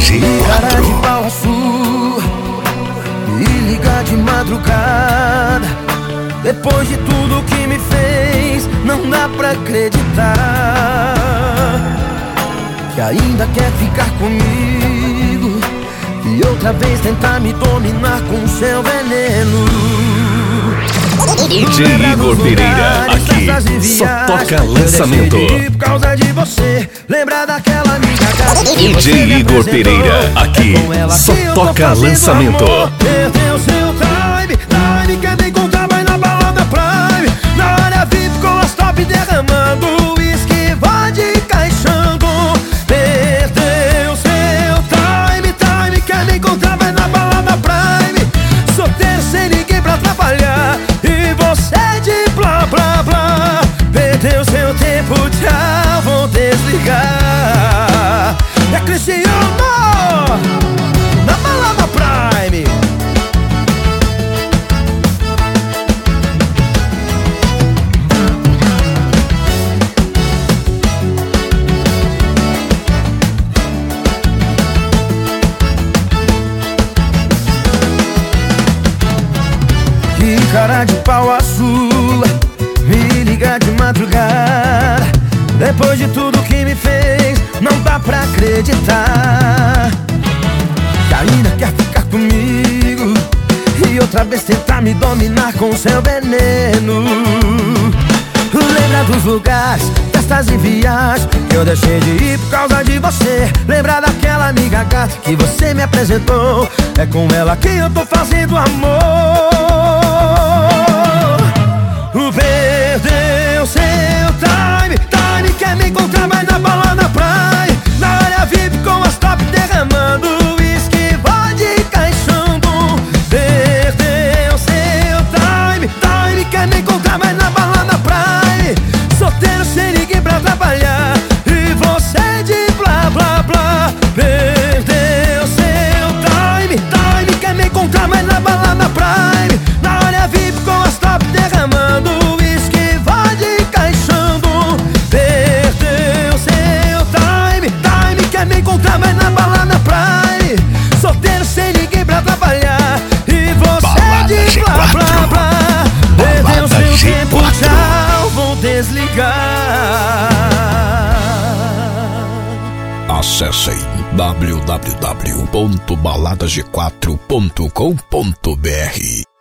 Cara de pau sua, me liga de madrugada. Depois de tudo que me fez, não dá pra acreditar que ainda quer ficar comigo e outra vez tentar me dominar com seu veneno. DJ Igor Pereira, aqui só toca lançamento. Por causa de você, lembra daquela amiga gata. DJ Igor Pereira, aqui só toca lançamento. Perdeu seu time, quer me encontrar, vai na balada Prime. Na área VIP com as top derramando, uísque vodka caixando. Perdeu seu time, quer me encontrar, vai na balada Prime. Solteiro sem ninguém pra atrapalhar, e você de blá blá blá. Perdeu seu tempo, tchau, vou desligar. É Cristiano na balada Prime. Que cara de pau azul, me liga de madrugada. Depois de tudo que me fez, não dá pra acreditar que ainda quer ficar comigo e outra vez tentar me dominar com seu veneno. Lembra dos lugares, festas e viagens que eu deixei de ir por causa de você. Lembra daquela amiga gata que você me apresentou. É com ela que eu tô fazendo amor. Perdeu seu time, quer me encontrar, vai na balada Prime. Na área VIP com as top derramando, uísque vodka caixando. Perdeu seu time, quer me encontrar, vai na balada Prime. Solteiro sem ninguém pra trabalhar, e você de blá blá blá. Perdeu seu time, quer me encontrar, vai na balada Prime. Na área VIP com as top derramando, uísque vodka caixando. Perdeu seu time, quer me encontrar, vai na balada Prime. Solteiro sem ninguém pra trabalhar, e você de blá blá blá. Perdeu seu tempo, tchau, vou desligar. Acessem www.baladag4.com.br